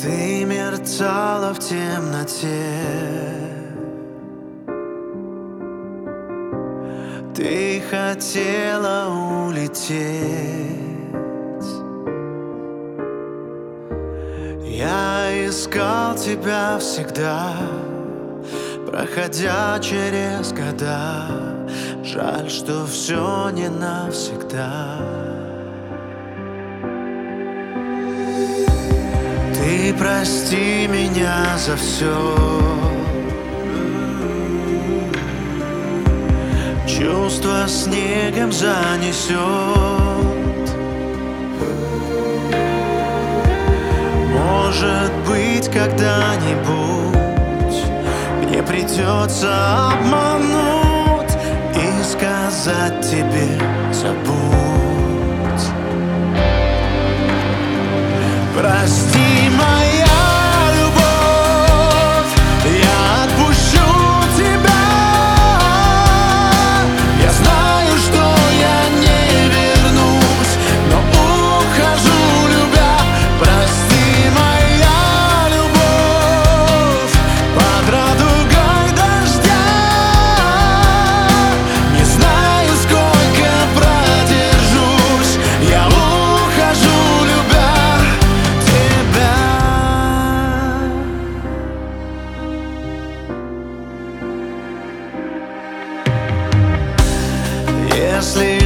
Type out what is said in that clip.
Ты мерцала в темноте, ты хотела улететь. Я искал тебя всегда, проходя через года. Жаль, что все не навсегда. Ты прости меня за все. Чувство снегом занесет. Может быть, когда-нибудь мне придется обмануть и сказать тебе: забудь. Прости, моя любовь, я отпущу тебя. Я знаю, что я не вернусь, но ухожу, любя. Прости, моя любовь, под радугой дождя. Не знаю, сколько продержусь, я ухожу, любя. Если